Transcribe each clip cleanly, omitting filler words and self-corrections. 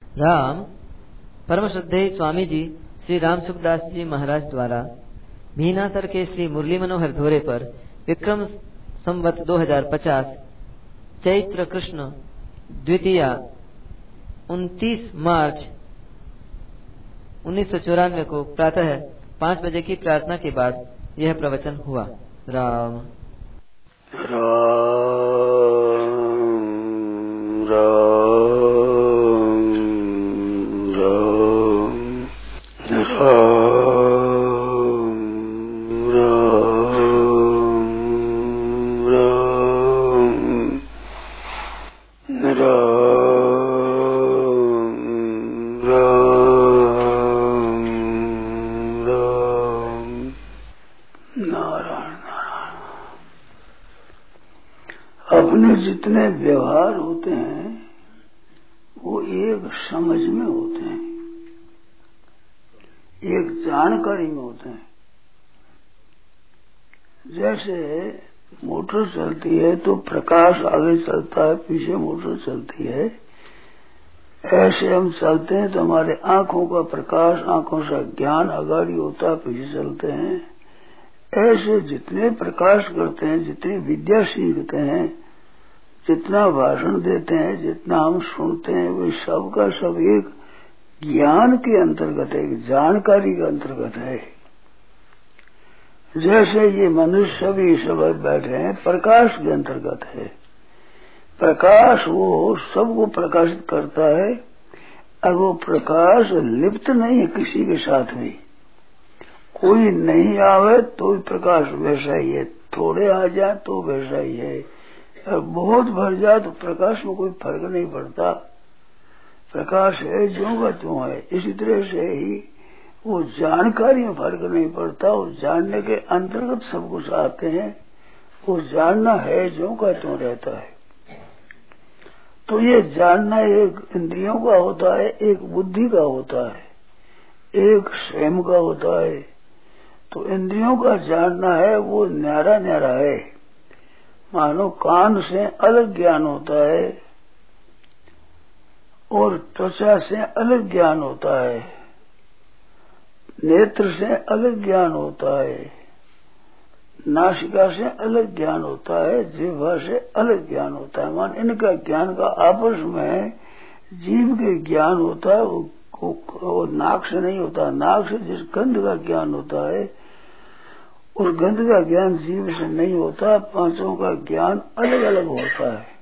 राम परम श्रद्धेय स्वामी जी श्री राम सुखदास जी महाराज द्वारा भीनासर के श्री मुरली मनोहर धोरे पर विक्रम संवत 2050 चैत्र कृष्ण द्वितीया 29 मार्च 1994 को प्रातः 5 बजे की प्रार्थना के बाद यह प्रवचन हुआ। राम अपने जितने व्यवहार होते हैं वो एक समझ में होते हैं, एक जानकारी में होते हैं। जैसे मोटर चलती है तो प्रकाश आगे चलता है, पीछे मोटर चलती है। ऐसे हम चलते हैं तो हमारे आंखों का प्रकाश, आंखों से ज्ञान अगाड़ी होता है, पीछे चलते हैं। ऐसे जितने प्रकाश करते हैं, जितनी विद्या सीखते हैं, जितना भाषण देते हैं, जितना हम सुनते हैं, वो सब का सब एक ज्ञान के अंतर्गत है, एक जानकारी के अंतर्गत है। जैसे ये मनुष्य भी सब बैठे हैं, प्रकाश के अंतर्गत है। प्रकाश वो सबको प्रकाशित करता है और वो प्रकाश लिप्त नहीं है किसी के साथ भी। कोई नहीं आवे तो प्रकाश वैसा ही है, थोड़े आ जाए तो वैसा ही है, और बहुत भर जाए तो प्रकाश में कोई फर्क नहीं पड़ता। प्रकाश है ज्यों का त्यों है। इसी तरह से ही वो जानकारी में फर्क नहीं पड़ता, वो जानने के अंतर्गत सब कुछ आते हैं। वो जानना है ज्यों का त्यों रहता है। तो ये जानना एक इंद्रियों का होता है, एक बुद्धि का होता है, एक स्वयं का होता है। तो इंद्रियों का जानना है वो न्यारा न्यारा है। मानो कान से अलग ज्ञान होता है और त्वचा से अलग ज्ञान होता है, नेत्र से अलग ज्ञान होता है, नासिका से अलग ज्ञान होता है, जिह्वा से अलग ज्ञान होता है। मान इनका ज्ञान का आपस में जीव के ज्ञान होता है, वो नाक से नहीं होता। नाक से जिस गंध का ज्ञान होता है उस गंध का ज्ञान जीव से नहीं होता। पांचों का ज्ञान अलग अलग होता है,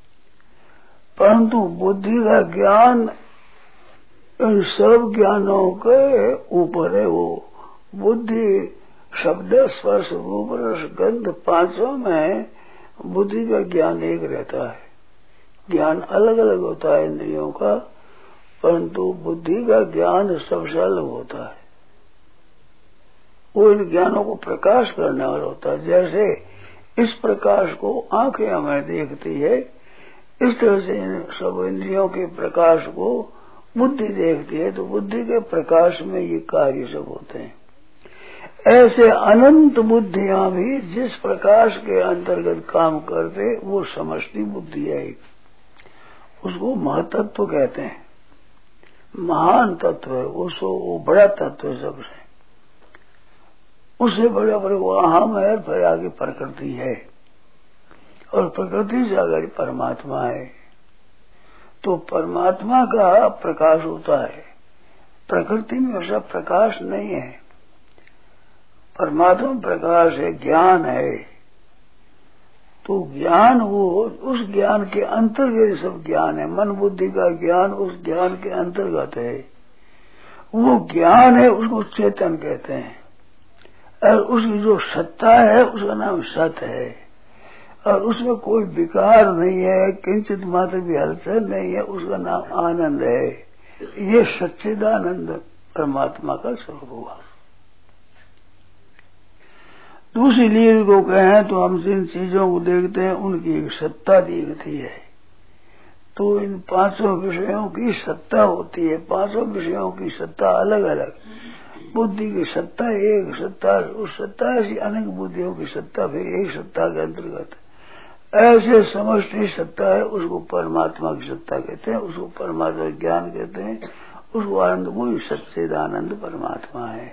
परंतु बुद्धि का ज्ञान इन सब ज्ञानों के ऊपर है। वो बुद्धि शब्द स्पर्श रूप रस गंध पांचों में बुद्धि का ज्ञान एक रहता है। ज्ञान अलग अलग होता है इंद्रियों का, परंतु बुद्धि का ज्ञान सबसे अलग होता है। वो इन ज्ञानों को प्रकाश करने वाला होता है। जैसे इस प्रकाश को आंखें हमें देखती है, इस तरह से इन सब इंद्रियों के प्रकाश को बुद्धि देखती है। तो बुद्धि के प्रकाश में ये कार्य सब होते हैं। ऐसे अनंत बुद्धियां भी जिस प्रकाश के अंतर्गत काम करते वो समष्टि बुद्धि है। उसको महतत्व कहते हैं, महान तत्व है। वो बड़ा तत्व है सबसे, उससे बड़ा बड़े वो अहम है, फिर आगे प्रकृति है और प्रकृति से आगे परमात्मा है। तो परमात्मा का प्रकाश होता है, प्रकृति में वैसा प्रकाश नहीं है। परमात्मा प्रकाश है, ज्ञान है। तो ज्ञान वो उस ज्ञान के अंतर्गत सब ज्ञान है। मन बुद्धि का ज्ञान उस ज्ञान के अंतर्गत है। वो ज्ञान है, उसको चेतन कहते हैं। और उसकी जो सत्ता है उसका नाम सत है। और उसमें कोई विकार नहीं है, किंचित मात्र भी हलचल नहीं है, उसका नाम आनंद है। ये सच्चिदानंद परमात्मा का स्वरूप हुआ। दूसरी लील को कहें तो हम जिन चीजों को देखते हैं उनकी एक सत्ता दिखती है। तो इन पांचों विषयों की सत्ता होती है। पांचों विषयों की सत्ता अलग अलग। बुद्धि की सत्ता एक सत्ता, उस सत्ता ऐसी अनेक बुद्धियों की सत्ता फिर एक सत्ता के अंतर्गत। ऐसे समष्टि सत्ता है, उसको परमात्मा की सत्ता कहते हैं, उसको परमात्मा ज्ञान कहते हैं, उसको आनंद, वही सच्चिदानंद परमात्मा है।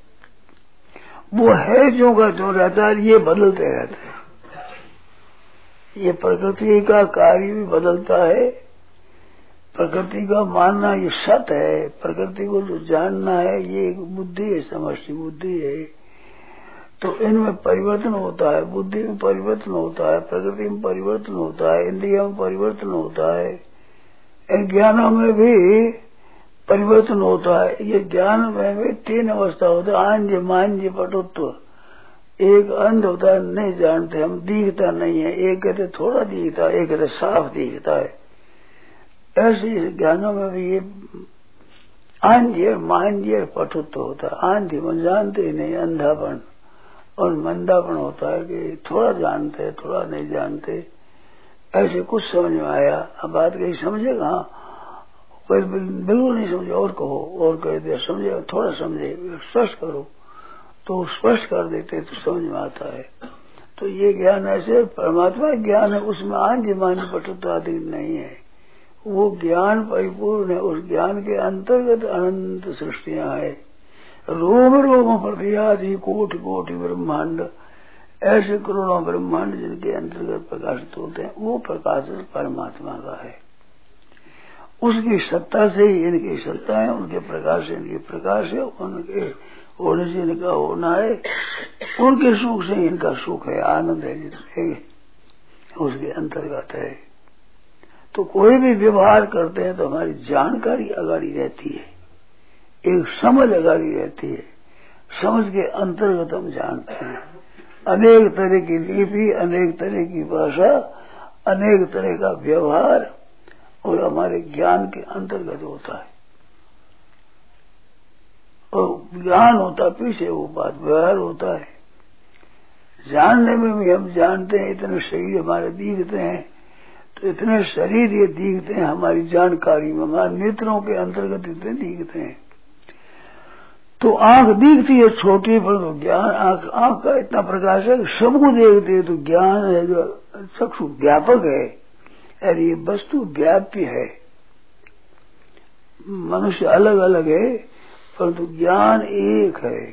वो है जो का जो रहता है, ये बदलते रहता है। ये प्रकृति का कार्य भी बदलता है, प्रकृति का मानना ये सत है, प्रकृति को जो जानना है ये एक बुद्धि है, समष्टि बुद्धि है। तो इनमें परिवर्तन होता है, बुद्धि में परिवर्तन होता है, प्रकृति में परिवर्तन होता है, इंद्रियों में परिवर्तन होता है, इन ज्ञानों में भी परिवर्तन होता है। ये ज्ञान में भी 3 अवस्था होता है, आंज मांज पटुत्व। एक अंध होता है, नहीं जानते हम, दिखता नहीं है, एक कहते थोड़ा दिखता है, एक कहते साफ दिखता है। ऐसे ज्ञानों में भी ये आंध्य मांझ्य पटुत्व होता है। आंध्य मन जानते ही नहीं, अंधापन, और मंदापन होता है कि थोड़ा जानते हैं थोड़ा नहीं जानते। ऐसे कुछ समझ में आया, अब बात कहीं समझेगा, हाँ कोई बिल्कुल नहीं समझे और कहो, और कह दिया समझेगा, थोड़ा समझे, स्पष्ट करो, तो स्पष्ट कर देते तो समझ में आता है। तो ये ज्ञान ऐसे परमात्मा ज्ञान है, उसमें आंध्य मांझ्य पटुत्व आदि नहीं है, वो ज्ञान परिपूर्ण है। उस ज्ञान के अंतर्गत अनंत सृष्टियां है, रोम रोम प्रतियादि कोटि कोटि ब्रह्मांड, ऐसे करोड़ों ब्रह्मांड जिनके अंतर्गत प्रकाशित होते हैं, वो प्रकाश परमात्मा का है। उसकी सत्ता से ही इनकी सत्ता है, उनके प्रकाश से इनकी प्रकाश है, उनके होने से इनका होना है, उनके सुख से इनका सुख है, आनंद है, जितने उसके अंतर्गत है। तो कोई भी व्यवहार करते हैं तो हमारी जानकारी अगाड़ी रहती है, एक समझ अगाड़ी रहती है, समझ के अंतर्गत हम जानते हैं। अनेक तरह की लिपि, अनेक तरह की भाषा, अनेक तरह का व्यवहार, और हमारे ज्ञान के अंतर्गत होता है। और ज्ञान होता पीछे, वो बात व्यवहार होता है। जानने में भी हम जानते हैं, इतने शरीर हमारे दिखते हैं, तो इतने शरीर ये दिखते हैं हमारी जानकारी में, हमारे नेत्रों के अंतर्गत इतने दिखते हैं। तो आंख दिखती है छोटी, पर तो ज्ञान आंख का इतना प्रकाश है कि सबको देखते है, तो ज्ञान है जो चक्षु व्यापक है, अरे ये वस्तु व्याप्य है। मनुष्य अलग अलग है, परंतु ज्ञान एक है।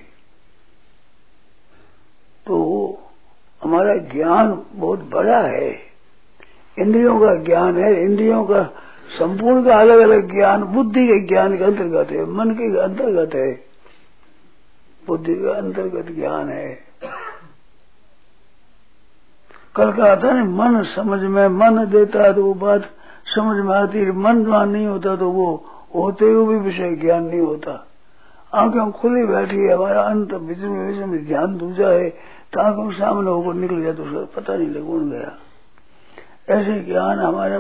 तो हमारा ज्ञान बहुत बड़ा है, इंद्रियों का ज्ञान है, इंद्रियों का संपूर्ण का अलग अलग ज्ञान बुद्धि के ज्ञान के अंतर्गत है, मन के अंतर्गत है, बुद्धि का अंतर्गत ज्ञान है। कल कहा था ना, मन समझ में, मन देता है तो वो बात समझ में आती है, मन ज्ञान नहीं होता तो वो होते हुए भी विषय ज्ञान नहीं होता। आंखें खुली बैठी है, हमारा अंत विषय में ध्यान दूजा है, तो आंखों सामने होकर निकल गया तो उसका पता नहीं लग गया। ऐसे ज्ञान हमारे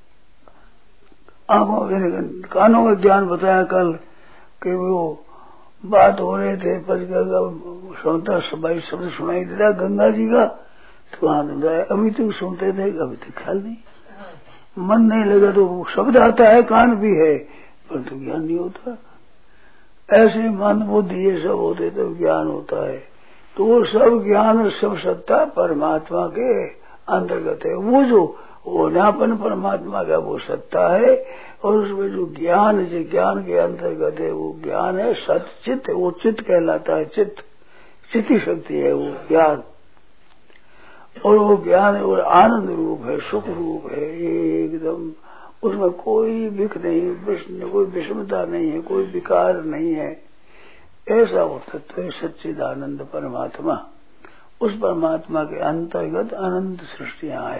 आंखों कानों का ज्ञान बताया कल कि वो बात हो रहे थे, सुनता सबाई शब्द सुनाई देता गंगा जी का, तो वहां अभी तक सुनते थे, अभी तक ख्याल नहीं, मन नहीं लगा तो वो शब्द आता है, कान भी है, परंतु तो ज्ञान नहीं होता। ऐसे मन बुद्धि ये सब होते तो ज्ञान होता है। तो वो सब ज्ञान और सब सत्ता परमात्मा के अंतर्गत है। वो जो होनापन परमात्मा का वो सत्ता है, और उसमें जो ज्ञान है, ज्ञान के अंतर्गत है, वो ज्ञान है सच्चित, वो चित्त कहलाता है। चित्त चित्ती शक्ति है वो ज्ञान, और वो ज्ञान और आनंद रूप है, सुख रूप है, एकदम उसमें कोई विख नहीं, कोई विषमता नहीं है, कोई विकार नहीं है। ऐसा वो तत्व है सच्चिदानंद परमात्मा। उस परमात्मा के अंतर्गत अनंत सृष्टियां है।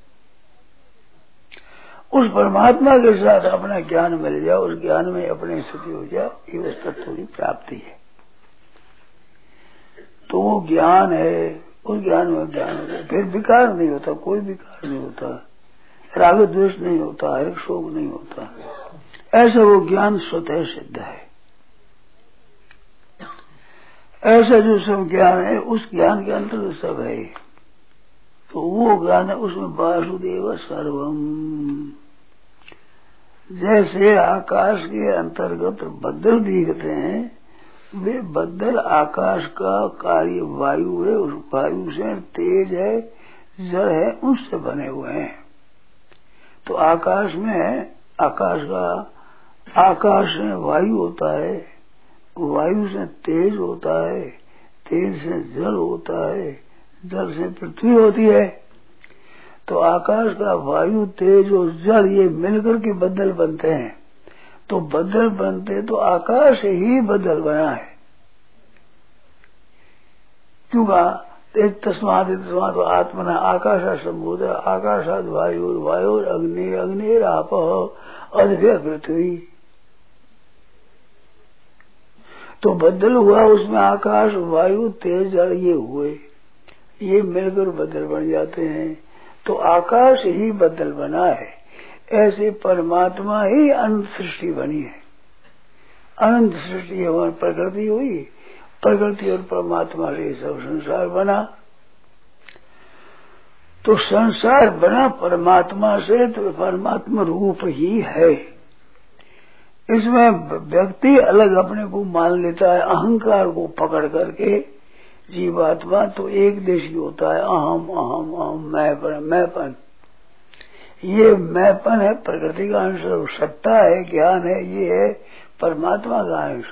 उस परमात्मा के साथ अपना ज्ञान मिल जाए, उस ज्ञान में अपनी स्थिति हो जाए, ये उस तत्व की प्राप्ति है। तो वो ज्ञान है, उस ज्ञान में ज्ञान होता है, फिर विकार नहीं होता, कोई विकार नहीं होता, राग द्वेष नहीं होता, हर्ष शोक नहीं होता। ऐसा वो ज्ञान स्वतः सिद्ध है। ऐसा जो सब ज्ञान है, उस ज्ञान के अंतर्गत सब है। तो वो ज्ञान है, उसमें वासुदेव सर्वम। जैसे आकाश के अंतर्गत बदल दिखते हैं, वे बदल आकाश का कार्य वायु है, उस वायु से तेज है, जड़ है उससे बने हुए हैं। तो आकाश में आकाश से वायु होता है, वायु से तेज होता है, तेज से जल होता है, जल से पृथ्वी होती है। तो आकाश का वायु, तेज और जल ये मिलकर के बदल बनते हैं। तो बदल बनते तो आकाश ही बदल बना है। क्यों कहा? तस्मात् आत्मना आकाशा संभूत, आकाशाद वायु, वायु अग्नि, अग्निराप अद्भ्य पृथ्वी। तो बदल हुआ, उसमें आकाश, वायु, तेज, जल ये हुए, ये मिलकर बदल बन जाते हैं। तो आकाश ही बदल बना है। ऐसे परमात्मा ही अनंत सृष्टि बनी है। अनंत सृष्टि प्रकृति हुई, प्रकृति और परमात्मा से सब संसार बना। तो संसार बना परमात्मा से, तो परमात्मा रूप ही है। इसमें व्यक्ति अलग अपने को मान लेता है, अहंकार को पकड़ करके। जीवात्मा तो एक देशी होता है, अहम अहम अहम, मैंपन। ये मैंपन है प्रकृति का अंश, सत्ता है, ज्ञान है, ये है परमात्मा का अंश।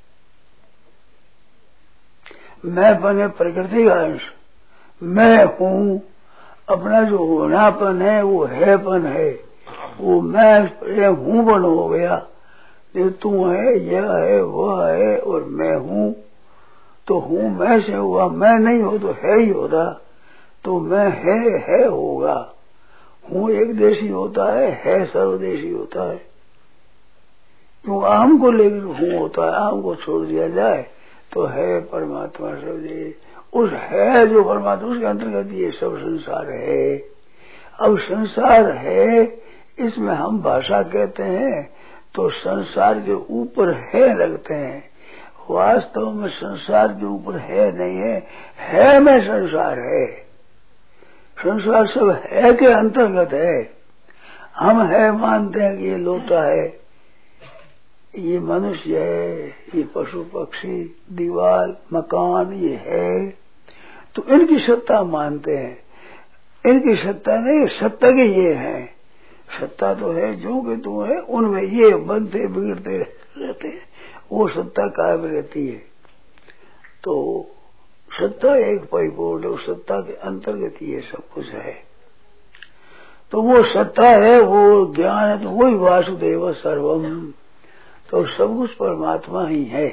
मैंपन है प्रकृति का अंश। मैं हूँ, अपना जो होनापन है वो हैपन है। वो मैं हूँ बन हो गया। ये तू है, यह है, वह है, और मैं हूँ। तो हूँ मैं से हुआ, मैं नहीं हो तो है ही होता। तो मैं है होगा। हूँ एक देशी होता है सर्वदेशी होता है। क्यों? आम को लेकर हूँ होता है, आम को छोड़ दिया जाए तो है परमात्मा सर्वदेश। उस है जो परमात्मा, उसके अंतर्गत ये सब संसार है। अब संसार है, इसमें हम भाषा कहते हैं तो संसार के ऊपर है लगते हैं। वास्तव में संसार के ऊपर है नहीं है में संसार है। संसार सब है के अंतर्गत है। हम है मानते हैं कि ये लोटा है, ये मनुष्य है, ये पशु पक्षी, दीवार, मकान, ये है। तो इनकी सत्ता मानते हैं। इनकी सत्ता नहीं, सत्ता के ये है। सत्ता तो है जो कि तू है, उनमें ये बनते बिगड़ते रहते हैं, वो सत्ता कायम रहती है। तो सत्ता एक परिपूर्ण है, उस सत्ता के अंतर्गत ये सब कुछ है। तो वो सत्ता है, वो ज्ञान है, तो वही वासुदेव सर्वम। तो सब कुछ परमात्मा ही है।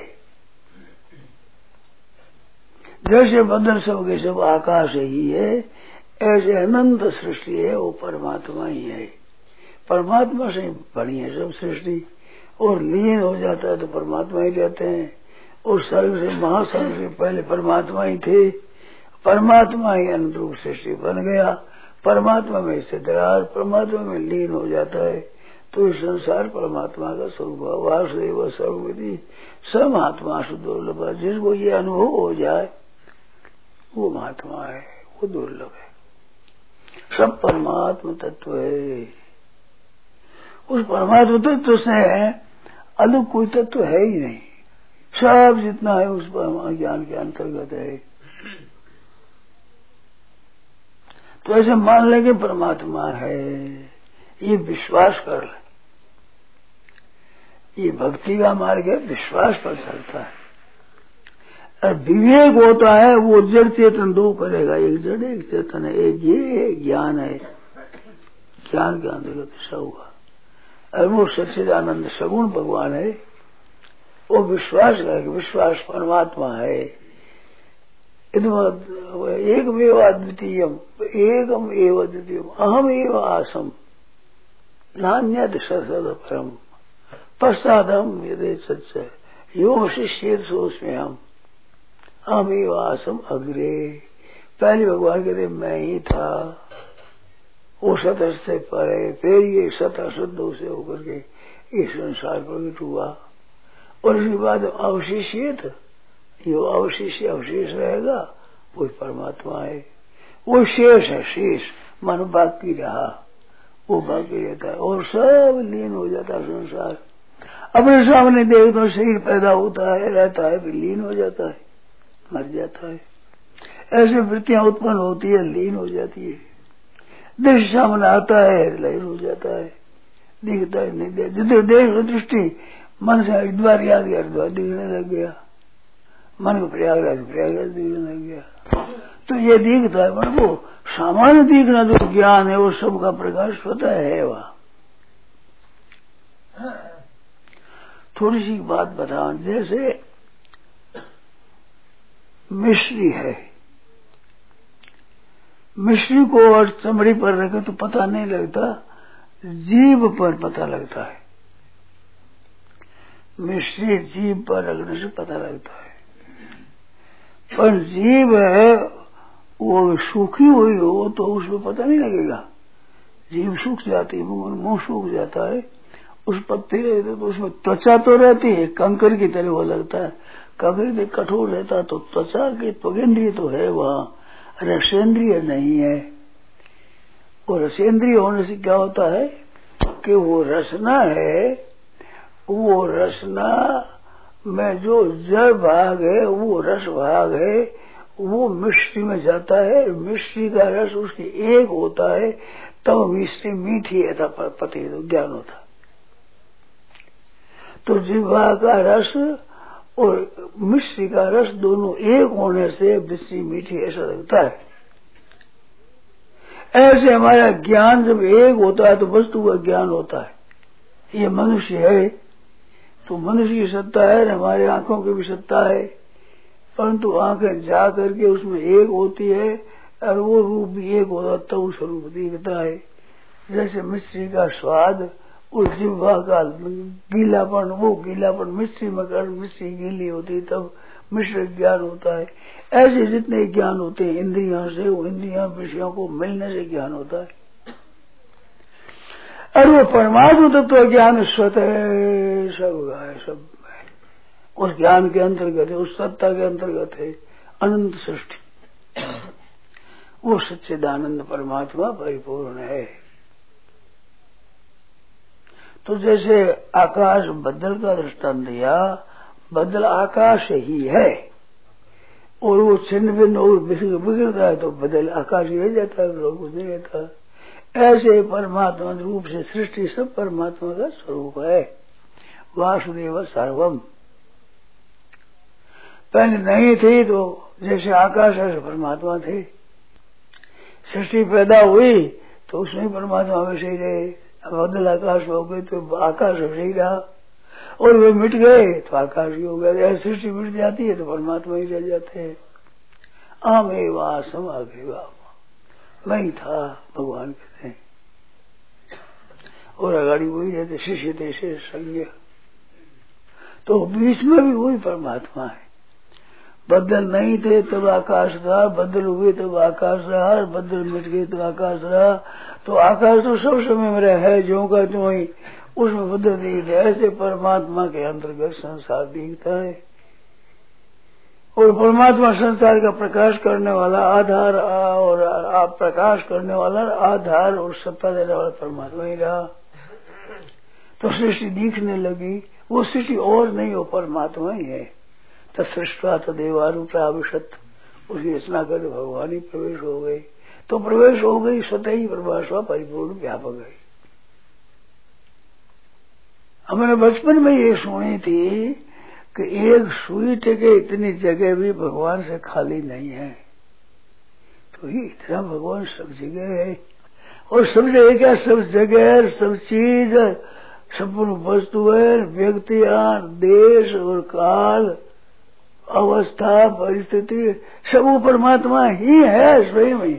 जैसे बदल सब के सब आकाश ही है, ऐसे अनंत सृष्टि है, वो परमात्मा ही है। परमात्मा से बनी है सब सृष्टि। और लीन हो जाता है तो परमात्मा ही रहते हैं। और सर्ग से महासर्ग से पहले परमात्मा ही थे। परमात्मा ही अनंत रूप सृष्टि बन गया। परमात्मा में स्थित रहा, परमात्मा में लीन हो जाता है। तो इस संसार परमात्मा का स्वरूप है। वासुदेव सर्वमिति स महात्मा दुर्लभ। जिसको ये अनुभव हो जाए वो महात्मा है, वो दुर्लभ है। सब परमात्मा तत्व है। उस परमात्मा तत्व से अलग कोई तत्व है ही नहीं। सब जितना है उस ज्ञान के अंतर्गत है। तो ऐसे मान लेंगे परमात्मा है, ये विश्वास कर ले। ये भक्ति का मार्ग है, विश्वास पर चलता है। और विवेक होता है, वो जड़ चेतन दो करेगा, एक जड़ एक चेतन है, एक ये ज्ञान है। ज्ञान के अंतर्गत ऐसा हुआ। और वो सच्चिदानंद सगुण भगवान है। वो विश्वास करेगा, विश्वास परमात्मा है। एकमेव अद्वितीयम, एकम एव द्वितीयम, अहम एव आसम, नान्यद सद परम, पश्चादम यदि सच्च यो शिष्य सोचमें हम एव आसम अग्रे। पहले भगवान कहते मैं ही था, वो सत से परे, फिर ये सत असुद्ध से होकर के इस संसार प्रकट हुआ। और इसके बाद अवशिष्यत, यो अवशिष्य अवशेष रहेगा, वो परमात्मा है। वो शेष है, शेष मन बाकी रहा, वो बाकी रहता है। और सब लीन हो जाता है संसार। अपने सामने देख तो शरीर पैदा होता है, रहता है, फिर लीन हो जाता है, मर जाता है। ऐसे वृत्तियां उत्पन्न होती है, लीन हो जाती है। दृश्य सामने आता है, लीन हो जाता है, दिखता है नहीं दिखता। जिधर देख दृष्टि मन से हरिद्वार याद गया, हरिद्वार दिखने लग गया, मन को प्रयागराज दिखने लग गया। तो ये दिखता है, पर वो सामान्य दिखना जो ज्ञान है वो सबका प्रकाश स्वतः है। वहाँ थोड़ी सी बात बताओ, जैसे मिश्री है, मिश्री को और चमड़ी पर रखे तो पता नहीं लगता, जीभ पर पता लगता है। मिश्री जीभ पर रखने से पता लगता है, पर जीभ है वो सूखी हुई हो तो उसमें पता नहीं लगेगा। जीभ सूख जाती है, मुंह सूख जाता है, उस पत्ती रहते तो उसमें त्वचा तो रहती है, कंकर की तरह वो लगता है। कंकर भी कठोर रहता तो त्वचा की त्वगेंद्रिय तो है, वहाँ रसेंद्रिय नहीं है। और रसेंद्रिय होने से क्या होता है कि वो रसना है, वो रसना में जो जड़ भाग है, वो रस भाग है, वो मिश्री में जाता है। मिश्री का रस उसकी एक होता है, तब मिश्री मीठी है, तब पति तो ज्ञान होता। तो जिह्वा का रस और मिश्री का रस दोनों एक होने से मिश्री मीठी ऐसा लगता है। ऐसे हमारा ज्ञान जब एक होता है तो वस्तु का ज्ञान होता है। ये मनुष्य है तो मनुष्य की सत्ता है, हमारे आंखों की भी सत्ता है, परंतु आंखें जा करके उसमें एक होती है और वो रूप भी एक होता तो उस रूप दिखता है। जैसे मिश्री का स्वाद, उस जिह्वा का गीलापन, वो गीलापन मिश्री में कर मिश्री गीली होती तब मिश्र ज्ञान होता है। ऐसे जितने ज्ञान होते हैं इंद्रियों से, वो इंद्रियों विषयों को मिलने से ज्ञान होता है। और वो परमात्मा तत्व ज्ञान स्वतः सब है, सब है, उस ज्ञान के अंतर्गत है, उस सत्ता के अंतर्गत है अनंत सृष्टि। वो सच्चिदानंद परमात्मा परिपूर्ण है। तो जैसे आकाश बदल का दृष्टांत दिया, बदल आकाश ही है और वो छिन्न भिन्न और बिगड़ता है तो बदल आकाश ही रह जाता है, लोग कुछ नहीं रहता। ऐसे परमात्मा रूप से सृष्टि सब परमात्मा का स्वरूप है। वासुदेव सर्वम पहले नहीं थी तो जैसे आकाश ऐसे परमात्मा थे। सृष्टि पैदा हुई तो उसमें परमात्मा वैसे ही रहे। बदल आकाश हो गए तो आकाश वैसे ही रहा, और वे मिट गए तो आकाश ही हो गया। सृष्टि मिट जाती है तो परमात्मा ही रह जाते हैं। आमे वासम आगे मैं ही था, भगवान कहते हैं, और अगाड़ी वही रहते शिष्य थे शेष संज्ञ। तो बीच में भी वही परमात्मा है। बदल नहीं थे तब आकाश था, बदल हुए तब आकाश रहा, बदल मिट गए तो आकाश रहा। तो आकाश तो सब समय में रहा है, जो का त्यों ही उसमें बदल दिखते। ऐसे परमात्मा के अंतर्गत संसार दिखता है, और परमात्मा संसार का प्रकाश करने वाला आधार और आप प्रकाश करने वाला आधार और सत्ता देने वाला परमात्मा ही रहा। तो सृष्टि दिखने लगी, वो सृष्टि और नहीं, वो परमात्मा ही है। तत्सृष्टा तदेवानुप्राविशत, उसकी रचना कर भगवान ही प्रवेश हो गई। तो प्रवेश हो गई, स्वतः ही प्रभाषवा परिपूर्ण व्यापक है। हमने बचपन में ये सुनी थी कि एक सुई टेके इतनी जगह भी भगवान से खाली नहीं है। तो ये इतना भगवान सब जगह है, और सब जगह क्या, सब जगह, सब चीज, संपूर्ण वस्तु है, व्यक्तियां, देश और काल, अवस्था, परिस्थिति, सब वो परमात्मा ही है स्वयं ही।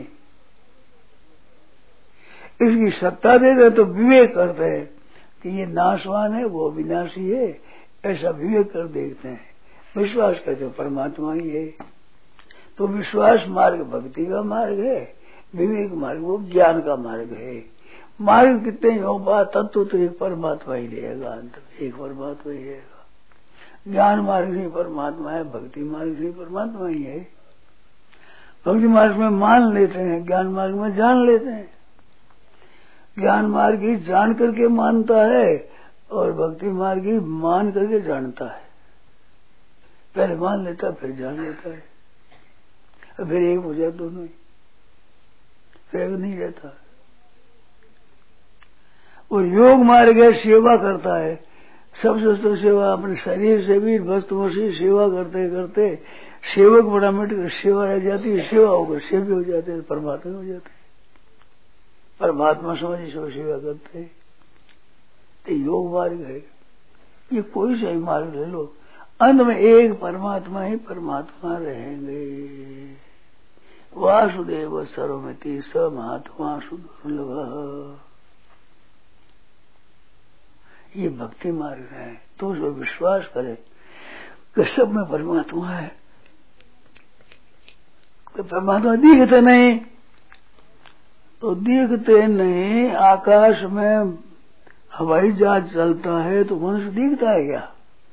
इसकी सत्ता देते तो विवेक करते हैं कि ये नाशवान है, वो विनाशी है, ऐसा विवेक कर देखते हैं। विश्वास करते हैं परमात्मा ही है। तो विश्वास मार्ग भक्ति का मार्ग है, विवेक मार्ग वो ज्ञान का मार्ग है। मार्ग कितने ही हो बात, तत्व तो एक परमात्मा ही रहेगा, अंत एक परमात्मा ही रहेगा। ज्ञान मार्ग ही परमात्मा है, भक्ति मार्ग ही परमात्मा ही है। भक्ति मार्ग में मान लेते हैं, ज्ञान मार्ग में जान लेते हैं। ज्ञान मार्ग ही जान करके मानता है और भक्ति मार्ग ही मान करके जानता है। पहले मान लेता फिर जान लेता है। फिर एक हो जाए दोनों ही, फिर एक नहीं रहता। और योग मार्ग सेवा करता है, सबसे तो सेवा अपने शरीर से भी वस्तुओं से सेवा करते करते सेवक बड़ा मिट कर सेवा रह जाती है, सेवा होकर सेवी हो जाते हैं, परमात्मा हो जाते हैं। परमात्मा समझ सब सेवा करते हैं, तो योग मार्ग है। ये कोई सा ही मार्ग ले लो, अंत में एक परमात्मा ही परमात्मा रहेंगे। वासुदेव सर्वमिति स महात्मा सुदुर्लभ। ये भक्ति मार्ग है। तो जो विश्वास करे कि सब में परमात्मा है, तो परमात्मा दिखते नहीं, तो दिखते नहीं। आकाश में हवाई जहाज चलता है तो मनुष्य दिखता है क्या?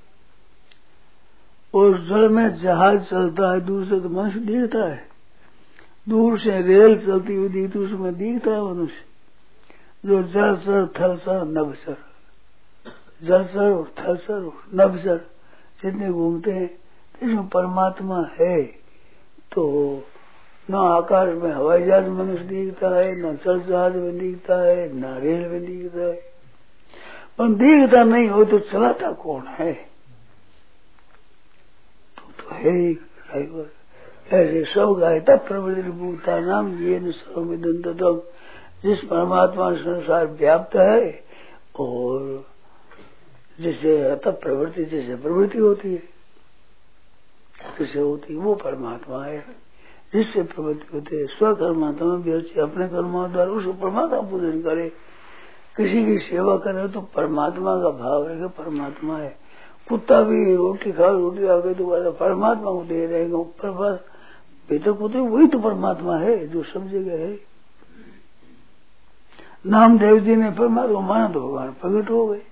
और जल में जहाज चलता है दूर से तो मनुष्य दिखता है। दूर से रेल चलती हुई दिखती उसमें दिखता है मनुष्य। जो जल सर थल सर नभसर, जल सर और थल सर और नभसर जितने घूमते हैं, इसमें परमात्मा है। तो न आकाश में हवाई जहाज मनुष्य दिखता है, न जल जहाज में दिखता है, न रेल में दिखता है। पर दिखता नहीं हो तो चलाता कौन है? तो है ही ड्राइवर। ऐसे सब गायता प्रवृत्ति भूता नाम ये न सर्वमिदं, जिस परमात्मा संसार व्याप्त है और जिसे अतः प्रवृत्ति, जैसे प्रवृत्ति होती है जिसे होती है वो परमात्मा है। जिससे प्रवृत्ति होती है स्वकर्मात्मा भी अपने कर्मों द्वारा उसको परमात्मा पूजन करे। किसी की सेवा करे तो परमात्मा का भाव है कि परमात्मा है। कुत्ता भी रोटी खाओ, रोटी आ गई तो परमात्मा को दे रहेगा, ऊपर भीतर कुत्ते वही तो परमात्मा है जो सब जगह है। नामदेव जी ने परमात्मा माना तो भगवान प्रकट हो गए।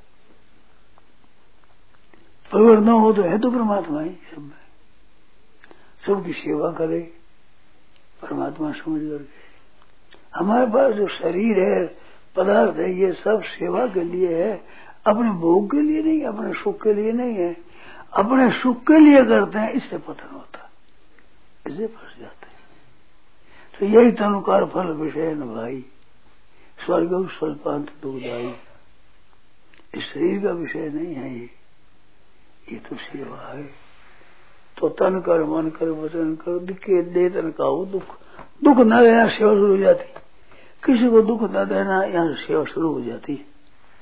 प्रकट न हो तो है तो परमात्मा ही सब में। सबकी सेवा करे परमात्मा समझ करके। हमारे पास जो शरीर है, पदार्थ है, ये सब सेवा के लिए है, अपने भोग के लिए नहीं, अपने सुख के लिए नहीं है। अपने सुख के लिए करते हैं, इससे पतन होता, इससे फंस जाते हैं। तो यही तनुकार फल विषय न भाई, स्वर्ग स्वल्पांत दुखदाई। इस शरीर का विषय नहीं है ये तो सेवा है। तो तन कर मन कर वचन कर दिखे दे तन का हो दुख, दुख न देना सेवा शुरू हो जाती। किसी को दुख न देना, यहाँ सेवा शुरू हो जाती है।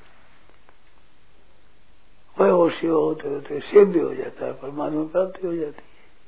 वह और सेवा होते होते सेव्य हो जाता है, परमात्मा प्राप्ति हो जाती है।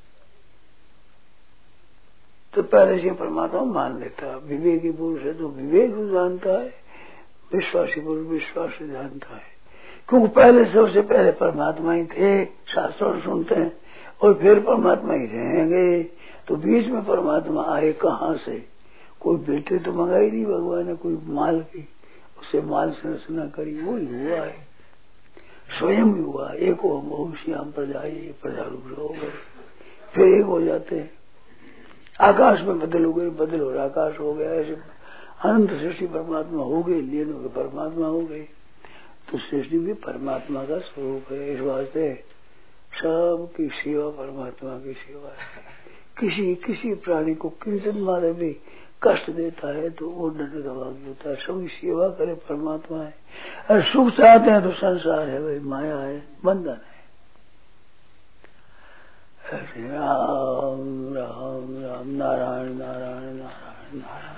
तो पहले से परमात्मा मान लेता है। विवेकी पुरुष है तो विवेक को जानता है, विश्वासी पुरुष विश्वास से जानता है। क्योंकि पहले सबसे पहले परमात्मा ही थे, शास्त्र सुनते हैं और फिर परमात्मा ही रहेंगे। तो बीच में परमात्मा आए कहाँ से? कोई बेटे तो मंगाई नहीं भगवान ने, कोई माल की उससे माल से रचना करी, वो ही हुआ है, स्वयं ही हुआ। एक हो बहुश्याम प्रजा, प्रजा रूप हो गए, फिर एक हो जाते हैं। आकाश में बदल हो गए, बदल और आकाश हो गया। ऐसे अनंत सृष्टि परमात्मा हो गई, लीन हो गए परमात्मा हो गई। तो सृष्टि भी परमात्मा का स्वरूप है। इस वास्ते सबकी सेवा परमात्मा की सेवा है। किसी प्राणी को किंचन मारे भी कष्ट देता है तो वो डर का भागी होता है। सबकी सेवा करे परमात्मा है। और सुख चाहते हैं तो संसार है भाई, माया है, बंधन है। राम राम राम, नारायण नारायण नारायण नारायण।